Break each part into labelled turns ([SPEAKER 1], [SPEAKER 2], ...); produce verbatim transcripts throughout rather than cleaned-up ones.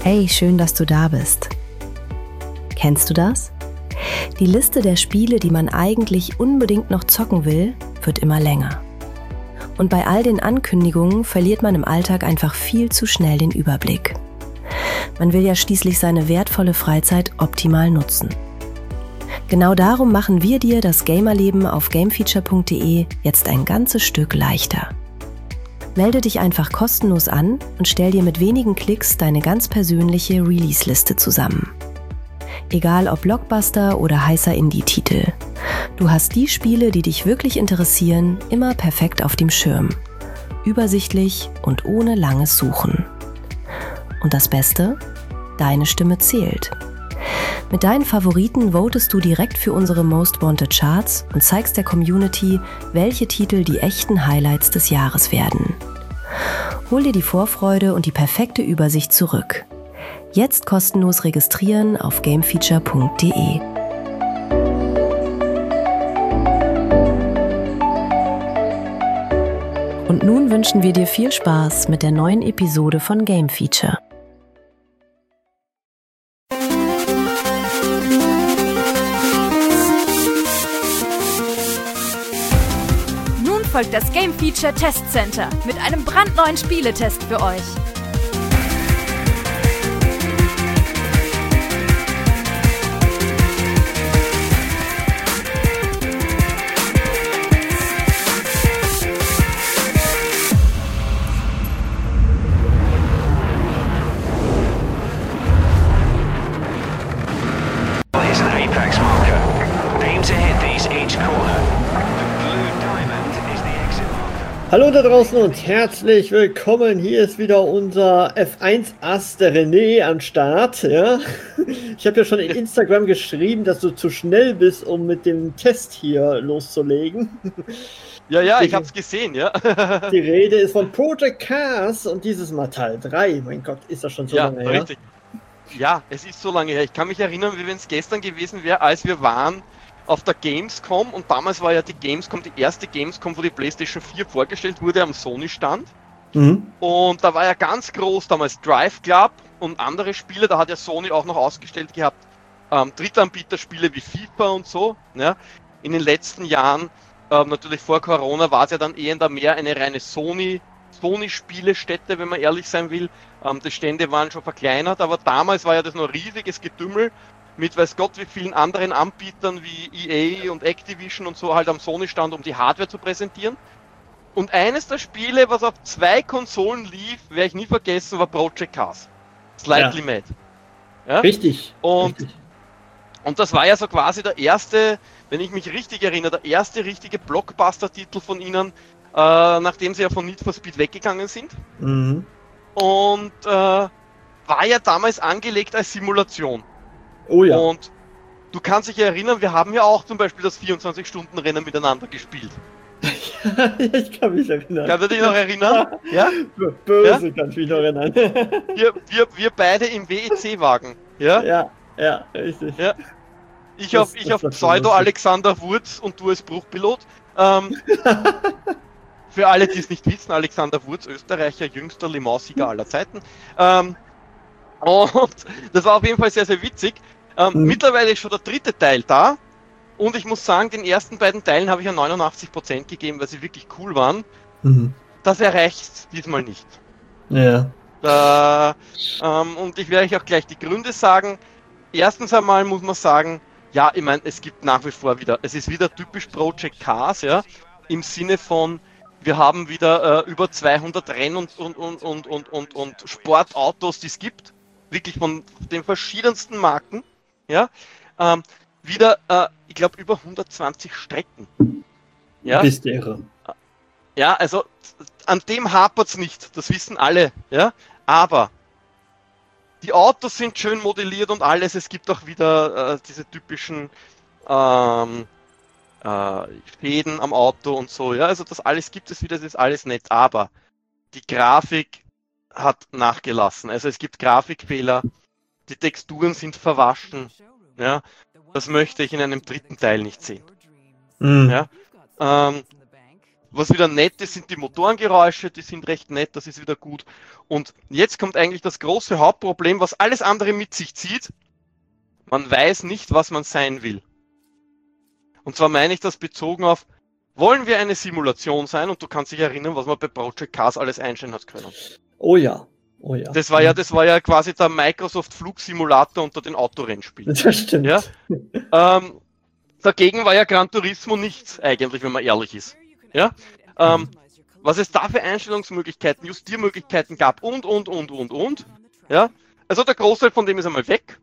[SPEAKER 1] Hey, schön, dass du da bist. Kennst du das? Die Liste der Spiele, die man eigentlich unbedingt noch zocken will, wird immer länger. Und bei all den Ankündigungen verliert man im Alltag einfach viel zu schnell den Überblick. Man will ja schließlich seine wertvolle Freizeit optimal nutzen. Genau darum machen wir dir das Gamerleben auf gamefeature punkt de jetzt ein ganzes Stück leichter. Melde dich einfach kostenlos an und stell dir mit wenigen Klicks deine ganz persönliche Release-Liste zusammen. Egal ob Blockbuster oder heißer Indie-Titel. Du hast die Spiele, die dich wirklich interessieren, immer perfekt auf dem Schirm. Übersichtlich und ohne langes Suchen. Und das Beste? Deine Stimme zählt. Mit deinen Favoriten votest du direkt für unsere Most Wanted Charts und zeigst der Community, welche Titel die echten Highlights des Jahres werden. Hol dir die Vorfreude und die perfekte Übersicht zurück. Jetzt kostenlos registrieren auf gamefeature punkt de. Und nun wünschen wir dir viel Spaß mit der neuen Episode von Game Feature.
[SPEAKER 2] Nun folgt das Game Feature Test Center mit einem brandneuen Spieletest für euch.
[SPEAKER 3] Hallo da draußen und herzlich willkommen. Hier ist wieder unser F eins Ass, der René, am Start. Ja? Ich habe ja schon in Instagram geschrieben, dass du zu schnell bist, um mit dem Test hier loszulegen.
[SPEAKER 4] Ja, ja, ich hab's gesehen, ja.
[SPEAKER 3] Die Rede ist von Project Cars und dieses Mal Teil drei. Mein Gott, ist das schon so
[SPEAKER 4] ja,
[SPEAKER 3] lange her?
[SPEAKER 4] Richtig. Ja, es ist so lange her. Ich kann mich erinnern, wie wenn es gestern gewesen wäre, als wir waren auf der Gamescom, und damals war ja die Gamescom die erste Gamescom, wo die PlayStation vier vorgestellt wurde am Sony-Stand. Mhm. Und da war ja ganz groß damals Drive Club und andere Spiele, da hat ja Sony auch noch ausgestellt gehabt, ähm, Drittanbieterspiele wie FIFA und so. Ja. In den letzten Jahren, ähm, natürlich vor Corona, war es ja dann eher mehr eine reine Sony, Sony-Spielestätte, wenn man ehrlich sein will. Ähm, die Stände waren schon verkleinert, aber damals war ja das noch riesiges Getümmel mit weiß Gott wie vielen anderen Anbietern wie E A und Activision und so halt am Sony-Stand, um die Hardware zu präsentieren. Und eines der Spiele, was auf zwei Konsolen lief, werde ich nie vergessen, war Project Cars. Slightly
[SPEAKER 3] ja.
[SPEAKER 4] Mad. Ja?
[SPEAKER 3] Richtig.
[SPEAKER 4] Und,
[SPEAKER 3] richtig.
[SPEAKER 4] und das war ja so quasi der erste, wenn ich mich richtig erinnere, der erste richtige Blockbuster-Titel von ihnen, äh, nachdem sie ja von Need for Speed weggegangen sind. Mhm. Und äh, war ja damals angelegt als Simulation.
[SPEAKER 3] Oh ja.
[SPEAKER 4] Und du kannst dich erinnern, wir haben ja auch zum Beispiel das vierundzwanzig-Stunden-Rennen miteinander gespielt.
[SPEAKER 3] Ja, ich kann mich erinnern.
[SPEAKER 4] Kannst du dich noch erinnern? Ja?
[SPEAKER 3] Böse
[SPEAKER 4] ja?
[SPEAKER 3] kann ich mich noch erinnern.
[SPEAKER 4] Wir, wir, wir beide im W E C-Wagen. Ja?
[SPEAKER 3] Ja, ja, richtig.
[SPEAKER 4] Ja. Ich
[SPEAKER 3] das,
[SPEAKER 4] auf, ich auf Pseudo Alexander Wurz und du als Bruchpilot. Ähm, für alle, die es nicht wissen, Alexander Wurz, Österreicher, jüngster Le Mans-Sieger aller Zeiten. Ähm, und das war auf jeden Fall sehr, sehr witzig. Ähm, mhm. Mittlerweile ist schon der dritte Teil da und ich muss sagen, den ersten beiden Teilen habe ich ja neunundachtzig Prozent gegeben, weil sie wirklich cool waren. Mhm. Das erreicht diesmal nicht.
[SPEAKER 3] Ja.
[SPEAKER 4] Da, ähm, und ich werde euch auch gleich die Gründe sagen. Erstens einmal muss man sagen, ja, ich meine, es gibt nach wie vor wieder, es ist wieder typisch Project Cars, ja, im Sinne von, wir haben wieder äh, über zweihundert Renn- und, und, und, und, und, und, und Sportautos, die es gibt, wirklich von den verschiedensten Marken. Ja, ähm, wieder, äh, ich glaube, über hundertzwanzig Strecken. Ja,
[SPEAKER 3] bist du irre.
[SPEAKER 4] Ja, also an dem hapert es nicht, das wissen alle. Ja, aber die Autos sind schön modelliert und alles. Es gibt auch wieder äh, diese typischen ähm, äh, Fäden am Auto und so. Ja, also das alles gibt es wieder, das ist alles nett. Aber die Grafik hat nachgelassen. Also es gibt Grafikfehler. Die Texturen sind verwaschen. Ja, das möchte ich in einem dritten Teil nicht sehen. Mhm. Ja, ähm, Was wieder nett ist, sind die Motorengeräusche, die sind recht nett, das ist wieder gut. Und jetzt kommt eigentlich das große Hauptproblem, was alles andere mit sich zieht. Man weiß nicht, was man sein will. Und zwar meine ich das bezogen auf, wollen wir eine Simulation sein? Und du kannst dich erinnern, was man bei Project Cars alles einstellen hat können.
[SPEAKER 3] Oh ja, oh ja.
[SPEAKER 4] Das war ja, das war ja quasi der Microsoft Flugsimulator unter den Autorennspielen.
[SPEAKER 3] Das stimmt.
[SPEAKER 4] Ja? ähm, dagegen war ja Gran Turismo nichts, eigentlich, wenn man ehrlich ist. Ja? Ähm, was es da für Einstellungsmöglichkeiten, Justiermöglichkeiten gab und, und, und, und, und. Ja? Also der Großteil von dem ist einmal weg.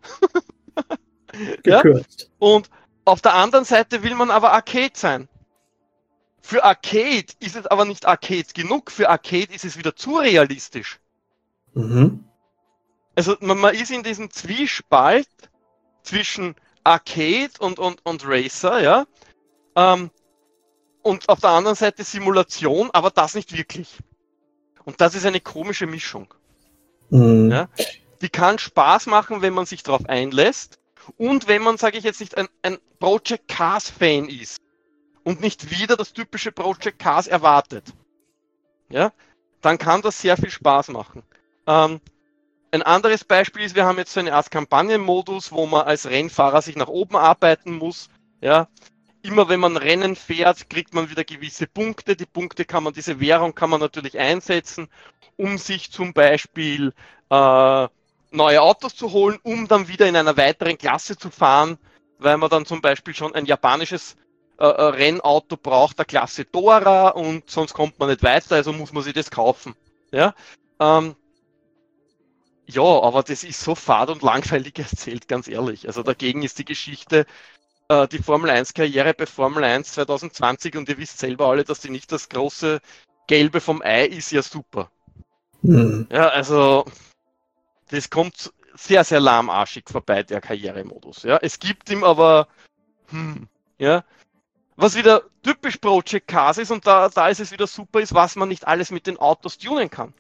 [SPEAKER 4] Ja? Und auf der anderen Seite will man aber Arcade sein. Für Arcade ist es aber nicht Arcade genug, für Arcade ist es wieder zu realistisch.
[SPEAKER 3] Mhm.
[SPEAKER 4] Also man, man ist in diesem Zwiespalt zwischen Arcade und, und, und Racer, ja. Ähm, und auf der anderen Seite Simulation, aber das nicht wirklich. Und das ist eine komische Mischung.
[SPEAKER 3] Mhm.
[SPEAKER 4] Ja? Die kann Spaß machen, wenn man sich darauf einlässt und wenn man, sage ich jetzt nicht, ein, ein Project Cars Fan ist und nicht wieder das typische Project Cars erwartet. Ja? Dann kann das sehr viel Spaß machen. Ähm, ein anderes Beispiel ist, wir haben jetzt so eine Art Kampagnenmodus, wo man als Rennfahrer sich nach oben arbeiten muss. Ja? Immer wenn man Rennen fährt, kriegt man wieder gewisse Punkte. Die Punkte kann man, diese Währung kann man natürlich einsetzen, um sich zum Beispiel äh, neue Autos zu holen, um dann wieder in einer weiteren Klasse zu fahren, weil man dann zum Beispiel schon ein japanisches äh, Rennauto braucht, der Klasse Dora, und sonst kommt man nicht weiter, also muss man sich das kaufen. Ja, ähm, ja, aber das ist so fad und langweilig erzählt, ganz ehrlich. Also dagegen ist die Geschichte, äh, die Formel eins Karriere bei Formel eins zwanzig zwanzig, und ihr wisst selber alle, dass die nicht das große Gelbe vom Ei ist, ja super.
[SPEAKER 3] Mhm.
[SPEAKER 4] Ja, also das kommt sehr, sehr lahmarschig vorbei, der Karrieremodus. Ja, es gibt ihm aber, hm, ja, was wieder typisch Project Cars ist, und da, da ist es wieder super, ist, was man nicht alles mit den Autos tunen kann.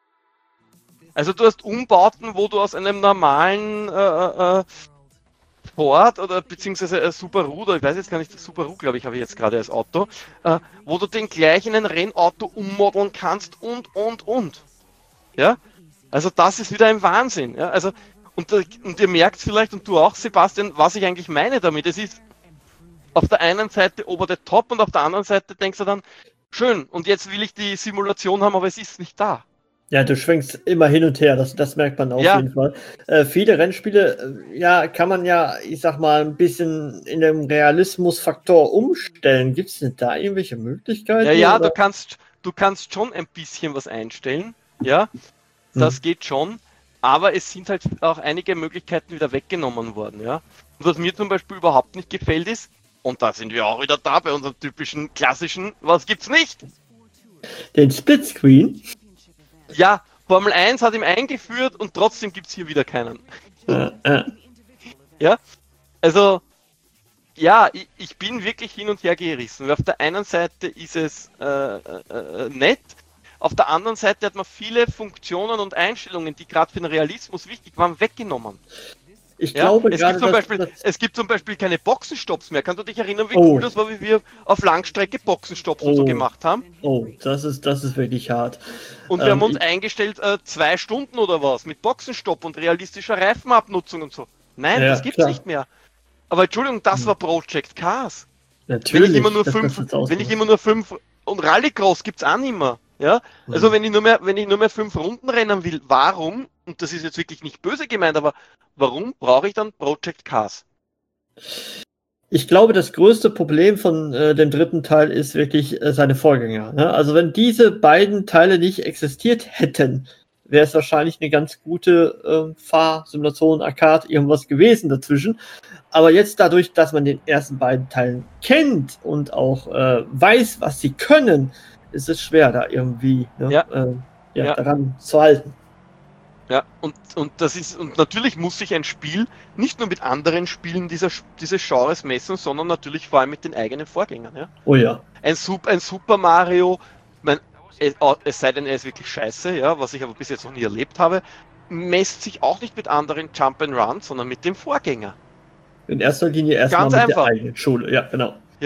[SPEAKER 4] Also du hast Umbauten, wo du aus einem normalen äh, äh, Ford oder beziehungsweise äh, Subaru, oder ich weiß jetzt gar nicht, Subaru, glaube ich, habe ich jetzt gerade als Auto, äh, wo du den gleich in ein Rennauto ummodeln kannst und, und, und. Ja, also das ist wieder ein Wahnsinn. Ja? Also, und, und ihr merkt vielleicht, und du auch, Sebastian, was ich eigentlich meine damit. Es ist auf der einen Seite over the top und auf der anderen Seite denkst du dann, schön, und jetzt will ich die Simulation haben, aber es ist nicht da.
[SPEAKER 3] Ja, du schwenkst immer hin und her, das, das merkt man auf
[SPEAKER 4] Ja.
[SPEAKER 3] jeden Fall. Äh, viele Rennspiele, äh, ja, kann man ja, ich sag mal, ein bisschen in dem Realismusfaktor umstellen. Gibt es denn da irgendwelche Möglichkeiten?
[SPEAKER 4] Ja, ja,
[SPEAKER 3] oder?
[SPEAKER 4] du kannst, du kannst schon ein bisschen was einstellen, ja, das
[SPEAKER 3] Hm.
[SPEAKER 4] geht schon, aber es sind halt auch einige Möglichkeiten wieder weggenommen worden, ja. Und was mir zum Beispiel überhaupt nicht gefällt ist, und da sind wir auch wieder da bei unserem typischen klassischen, was gibt's nicht?
[SPEAKER 3] Den Splitscreen?
[SPEAKER 4] Ja, Formel eins hat ihn eingeführt und trotzdem gibt's hier wieder keinen.
[SPEAKER 3] Äh, äh.
[SPEAKER 4] Ja, also, ja, ich, ich bin wirklich hin und her gerissen. Weil auf der einen Seite ist es äh, äh, nett, auf der anderen Seite hat man viele Funktionen und Einstellungen, die gerade für den Realismus wichtig waren, weggenommen.
[SPEAKER 3] Ich
[SPEAKER 4] Ja?
[SPEAKER 3] glaube
[SPEAKER 4] es,
[SPEAKER 3] gerade,
[SPEAKER 4] gibt zum
[SPEAKER 3] dass-
[SPEAKER 4] Beispiel,
[SPEAKER 3] dass-
[SPEAKER 4] es gibt zum Beispiel keine Boxenstopps mehr. Kannst du dich erinnern, wie
[SPEAKER 3] Oh.
[SPEAKER 4] cool das war, wie wir auf Langstrecke Boxenstopps und so
[SPEAKER 3] Oh.
[SPEAKER 4] gemacht haben?
[SPEAKER 3] Oh, das ist, das ist wirklich hart.
[SPEAKER 4] Und wir
[SPEAKER 3] Ähm,
[SPEAKER 4] haben uns
[SPEAKER 3] ich-
[SPEAKER 4] eingestellt, äh, zwei Stunden oder was, mit Boxenstopp und realistischer Reifenabnutzung und so. Nein,
[SPEAKER 3] Ja,
[SPEAKER 4] das gibt's
[SPEAKER 3] klar.
[SPEAKER 4] nicht mehr. Aber Entschuldigung, das war Project Cars.
[SPEAKER 3] Natürlich.
[SPEAKER 4] Wenn ich immer nur
[SPEAKER 3] dass
[SPEAKER 4] fünf,
[SPEAKER 3] das jetzt
[SPEAKER 4] wenn ich
[SPEAKER 3] ausmacht.
[SPEAKER 4] immer nur fünf, und Rallycross gibt's auch nicht mehr. Ja? Also
[SPEAKER 3] Mhm.
[SPEAKER 4] wenn ich nur mehr, wenn ich nur mehr fünf Runden rennen will, warum, und das ist jetzt wirklich nicht böse gemeint, aber warum brauche ich dann Project Cars?
[SPEAKER 3] Ich glaube, das größte Problem von äh, dem dritten Teil ist wirklich äh, seine Vorgänger. Ne? Also wenn diese beiden Teile nicht existiert hätten, wäre es wahrscheinlich eine ganz gute äh, Fahrsimulation, Arcade, irgendwas gewesen dazwischen. Aber jetzt dadurch, dass man den ersten beiden Teilen kennt und auch äh, weiß, was sie können, ist es schwer, da irgendwie ne,
[SPEAKER 4] Ja.
[SPEAKER 3] äh, ja,
[SPEAKER 4] Ja.
[SPEAKER 3] daran zu halten.
[SPEAKER 4] Ja, und, und das ist, und natürlich muss sich ein Spiel nicht nur mit anderen Spielen dieser, dieses Genres messen, sondern natürlich vor allem mit den eigenen Vorgängern. Ja?
[SPEAKER 3] Oh ja.
[SPEAKER 4] Ein, Sup- ein Super Mario, mein, es, es sei denn, er ist wirklich scheiße, ja, was ich aber bis jetzt noch nie erlebt habe, messt sich auch nicht mit anderen Jump'n'Run, sondern mit dem Vorgänger.
[SPEAKER 3] In erster Linie erstmal
[SPEAKER 4] Ganz
[SPEAKER 3] mit
[SPEAKER 4] einfach.
[SPEAKER 3] der eigenen Schule. Ja, genau.
[SPEAKER 4] Ja?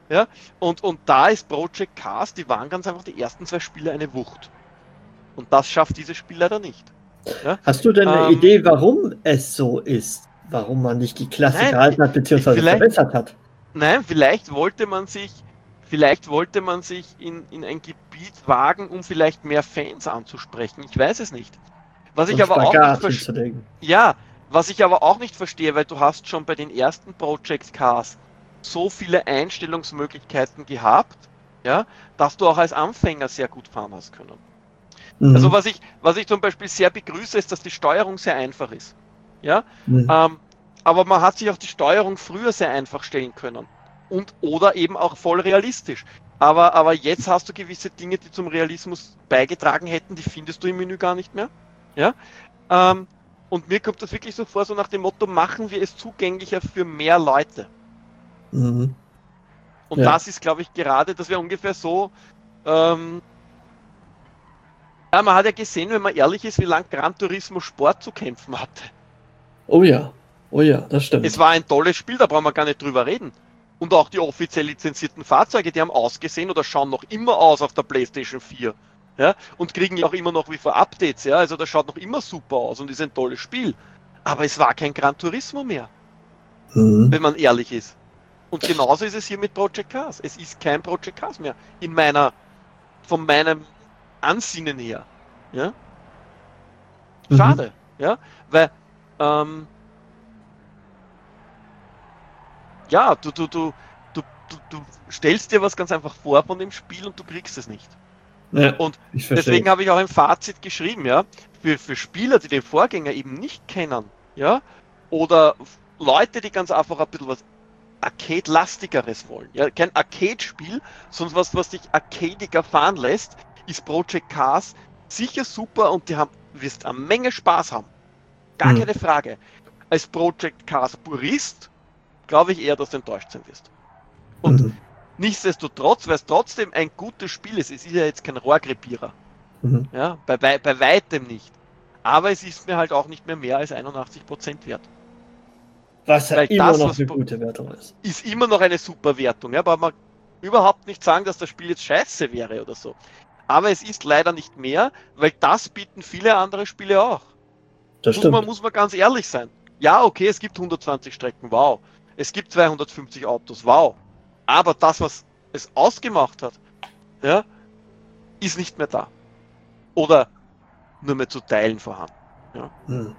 [SPEAKER 4] Ja? Und, und da ist Project Cars, die waren ganz einfach die ersten zwei Spiele eine Wucht. Und das schafft dieses Spiel leider nicht. Ja?
[SPEAKER 3] Hast du denn eine
[SPEAKER 4] ähm,
[SPEAKER 3] Idee, warum es so ist? Warum man nicht die Klasse
[SPEAKER 4] Nein,
[SPEAKER 3] gehalten hat, beziehungsweise
[SPEAKER 4] vielleicht-
[SPEAKER 3] verbessert hat?
[SPEAKER 4] Nein, vielleicht wollte man sich, vielleicht wollte man sich in, in ein Gebiet wagen, um vielleicht mehr Fans anzusprechen. Ich weiß es nicht. Was ich
[SPEAKER 3] Und
[SPEAKER 4] aber auch nicht
[SPEAKER 3] Spagat
[SPEAKER 4] verstehe.
[SPEAKER 3] hinzulegen.
[SPEAKER 4] Ja, was ich aber auch nicht verstehe, weil du hast schon bei den ersten Project Cars so viele Einstellungsmöglichkeiten gehabt, ja, dass du auch als Anfänger sehr gut fahren hast können.
[SPEAKER 3] Mhm.
[SPEAKER 4] Also was ich, was ich zum Beispiel sehr begrüße, ist, dass die Steuerung sehr einfach ist. Ja,
[SPEAKER 3] Mhm.
[SPEAKER 4] ähm, aber man hat sich auch die Steuerung früher sehr einfach stellen können. Und oder eben auch voll realistisch. Aber, aber jetzt hast du gewisse Dinge, die zum Realismus beigetragen hätten, die findest du im Menü gar nicht mehr. Ja? Ähm, und mir kommt das wirklich so vor, so nach dem Motto, machen wir es zugänglicher für mehr Leute.
[SPEAKER 3] Mhm.
[SPEAKER 4] Und
[SPEAKER 3] Ja.
[SPEAKER 4] das ist, glaube ich, gerade, das wäre ungefähr so, ähm, ja, man hat ja gesehen, wenn man ehrlich ist, wie lange Gran Turismo Sport zu kämpfen hatte.
[SPEAKER 3] Oh ja, oh ja, das stimmt.
[SPEAKER 4] Es war ein tolles Spiel, da brauchen wir gar nicht drüber reden. Und auch die offiziell lizenzierten Fahrzeuge, die haben ausgesehen oder schauen noch immer aus auf der PlayStation vier. Ja, und kriegen ja auch immer noch wie vor Updates, ja, also das schaut noch immer super aus und ist ein tolles Spiel. Aber es war kein Gran Turismo mehr,
[SPEAKER 3] Mhm.
[SPEAKER 4] wenn man ehrlich ist. Und genauso ist es hier mit Project Cars. Es ist kein Project Cars mehr, in meiner, von meinem Ansinnen her. Ja?
[SPEAKER 3] Mhm.
[SPEAKER 4] Schade, ja, weil, ähm, ja, du, du, du, du, du, du stellst dir was ganz einfach vor von dem Spiel und du kriegst es nicht.
[SPEAKER 3] Ja,
[SPEAKER 4] Und
[SPEAKER 3] ich verstehe.
[SPEAKER 4] deswegen habe ich auch ein Fazit geschrieben, ja, für, für Spieler, die den Vorgänger eben nicht kennen, ja, oder Leute, die ganz einfach ein bisschen was Arcade-lastigeres wollen, ja, kein Arcade-Spiel, sondern was, was dich arcadiger fahren lässt, ist Project Cars sicher super und die haben, wirst eine Menge Spaß haben. Gar
[SPEAKER 3] Mhm.
[SPEAKER 4] keine Frage. Als Project Cars Purist glaube ich eher, dass du enttäuscht sein wirst. Und
[SPEAKER 3] Mhm.
[SPEAKER 4] nichtsdestotrotz, weil es trotzdem ein gutes Spiel ist, es ist ja jetzt kein Rohrkrepierer.
[SPEAKER 3] Mhm.
[SPEAKER 4] Ja, bei, wei- bei weitem nicht. Aber es ist mir halt auch nicht mehr mehr als einundachtzig Prozent wert.
[SPEAKER 3] Was ja
[SPEAKER 4] weil
[SPEAKER 3] immer
[SPEAKER 4] das,
[SPEAKER 3] noch
[SPEAKER 4] was
[SPEAKER 3] eine
[SPEAKER 4] Pro-
[SPEAKER 3] gute Wertung ist.
[SPEAKER 4] Ist immer noch eine super Wertung, ja, aber man überhaupt nicht sagen, dass das Spiel jetzt scheiße wäre oder so. Aber es ist leider nicht mehr, weil das bieten viele andere Spiele auch.
[SPEAKER 3] Das
[SPEAKER 4] Muss man,
[SPEAKER 3] stimmt.
[SPEAKER 4] muss man ganz ehrlich sein. Ja, okay, es gibt hundertzwanzig Strecken, wow. Es gibt zweihundertfünfzig Autos, wow. Aber das, was es ausgemacht hat, ja, ist nicht mehr da. Oder nur mehr zu Teilen vorhanden.
[SPEAKER 3] Hm.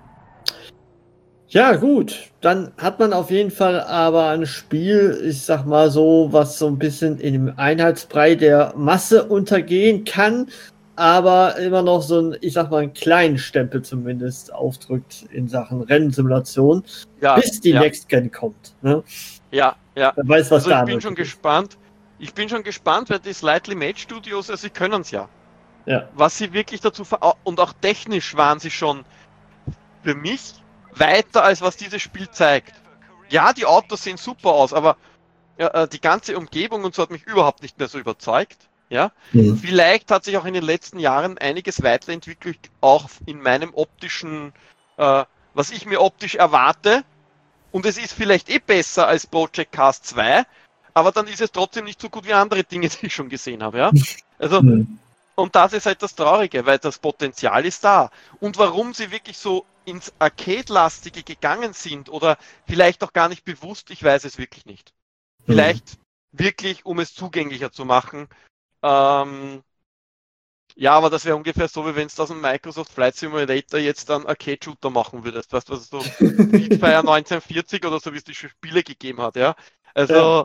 [SPEAKER 3] Ja, gut. Dann hat man auf jeden Fall aber ein Spiel, ich sag mal so, was so ein bisschen in dem Einheitsbrei der Masse untergehen kann, aber immer noch so ein, ich sag mal, einen kleinen Stempel zumindest aufdrückt in Sachen Rennsimulation,
[SPEAKER 4] Ja,
[SPEAKER 3] bis die
[SPEAKER 4] ja,
[SPEAKER 3] Next Gen kommt. Ne?
[SPEAKER 4] ja, ja.
[SPEAKER 3] Wer weiß, was
[SPEAKER 4] Also
[SPEAKER 3] da
[SPEAKER 4] ich bin
[SPEAKER 3] möglich
[SPEAKER 4] schon
[SPEAKER 3] ist.
[SPEAKER 4] gespannt. Ich bin schon gespannt, weil die Slightly Made Studios, also sie können es ja.
[SPEAKER 3] Ja.
[SPEAKER 4] Was sie wirklich dazu ver und auch technisch waren sie schon für mich weiter, als was dieses Spiel zeigt. Ja, die Autos sehen super aus, aber ja, äh, die ganze Umgebung und so hat mich überhaupt nicht mehr so überzeugt. Ja,
[SPEAKER 3] Hm.
[SPEAKER 4] vielleicht hat sich auch in den letzten Jahren einiges weiterentwickelt, auch in meinem optischen, äh, was ich mir optisch erwarte. Und es ist vielleicht eh besser als Project Cars zwei, aber dann ist es trotzdem nicht so gut wie andere Dinge, die ich schon gesehen habe. Ja? Also,
[SPEAKER 3] Hm.
[SPEAKER 4] und das ist halt das Traurige, weil das Potenzial ist da. Und warum sie wirklich so ins Arcade-lastige gegangen sind oder vielleicht auch gar nicht bewusst, ich weiß es wirklich nicht. Vielleicht wirklich, um es zugänglicher zu machen. Ähm, ja, aber das wäre ungefähr so, wie wenn es aus dem Microsoft Flight Simulator jetzt dann Arcade-Shooter machen würdest. Weißt du, was so Speedfire neunzehnhundertvierzig oder so, wie es die Spiele gegeben hat, ja. Also,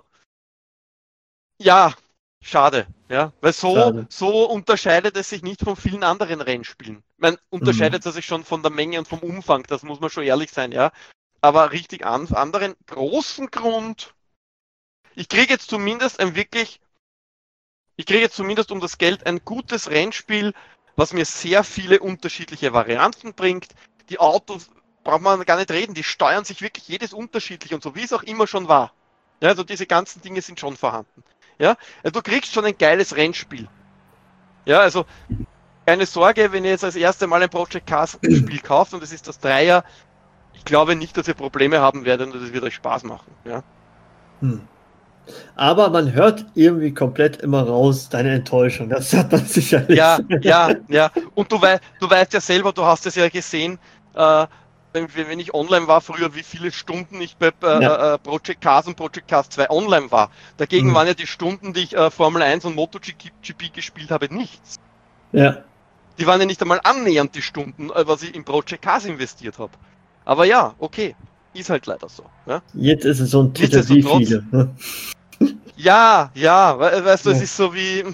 [SPEAKER 4] ja, schade, ja. Weil so,
[SPEAKER 3] Schade.
[SPEAKER 4] so unterscheidet es sich nicht von vielen anderen Rennspielen. Man unterscheidet es sich schon von der Menge und vom Umfang, das muss man schon ehrlich sein, ja. Aber richtig an anderen großen Grund, ich kriege jetzt zumindest ein wirklich, ich kriege jetzt zumindest um das Geld ein gutes Rennspiel, was mir sehr viele unterschiedliche Varianten bringt. Die Autos braucht man gar nicht reden, die steuern sich wirklich jedes unterschiedlich und so, wie es auch immer schon war. Ja, also diese ganzen Dinge sind schon vorhanden. Ja, also du kriegst schon ein geiles Rennspiel. Ja, also keine Sorge, wenn ihr jetzt als erstes Mal ein Project Cars Spiel kauft und es ist das Dreier, ich glaube nicht, dass ihr Probleme haben werdet und es wird euch Spaß machen. Ja.
[SPEAKER 3] Hm. Aber man hört irgendwie komplett immer raus deine Enttäuschung. Das hat man sicherlich.
[SPEAKER 4] Ja, ja, ja. Und du, wei du weißt ja selber, du hast es ja gesehen, äh, wenn, wenn ich online war früher, wie viele Stunden ich bei äh, ja. äh, Project Cars und Project Cars zwei online war. Dagegen mhm. waren ja die Stunden, die ich äh, Formel eins und MotoGP gespielt habe, nichts.
[SPEAKER 3] Ja.
[SPEAKER 4] Die waren ja nicht einmal annähernd die Stunden, äh, was ich in Project Cars investiert habe. Aber ja, okay, ist halt leider so. Ja?
[SPEAKER 3] Jetzt ist es so ein Titel wie viele. Ne?
[SPEAKER 4] Ja, ja, we weißt du,
[SPEAKER 3] ja.
[SPEAKER 4] es ist so wie...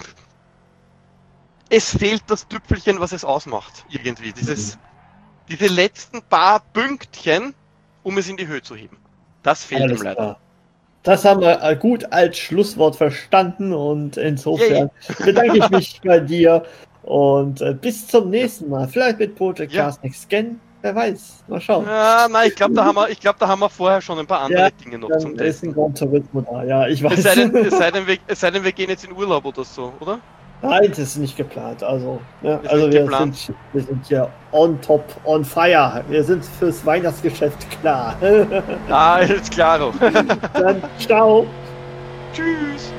[SPEAKER 4] Es fehlt das Tüpfelchen, was es ausmacht, irgendwie. Dieses... Mhm. Diese letzten paar Pünktchen, um es in die Höhe zu heben. Das fehlt Alles ihm leider. Klar.
[SPEAKER 3] Das haben wir gut als Schlusswort verstanden und insofern Yay. bedanke ich mich bei dir und äh, bis zum nächsten Mal. Vielleicht mit Project Cars ja. Next Gen, wer weiß. Mal schauen.
[SPEAKER 4] Ja, nein, ich glaube, da, haben wir, ich glaub, da haben wir vorher schon ein paar andere ja, Dinge noch zum Testen.
[SPEAKER 3] Ist ein Gran Turismo da, ja, ich weiß.
[SPEAKER 4] Es sei, denn, es, sei denn, wir, es sei denn, wir gehen jetzt in Urlaub oder so, oder?
[SPEAKER 3] Nein, das ist nicht geplant. Also, ja, also wir, sind, wir sind hier on top, on fire. Wir sind fürs Weihnachtsgeschäft klar.
[SPEAKER 4] Ah, ist klar.
[SPEAKER 3] Dann ciao.
[SPEAKER 4] Tschüss.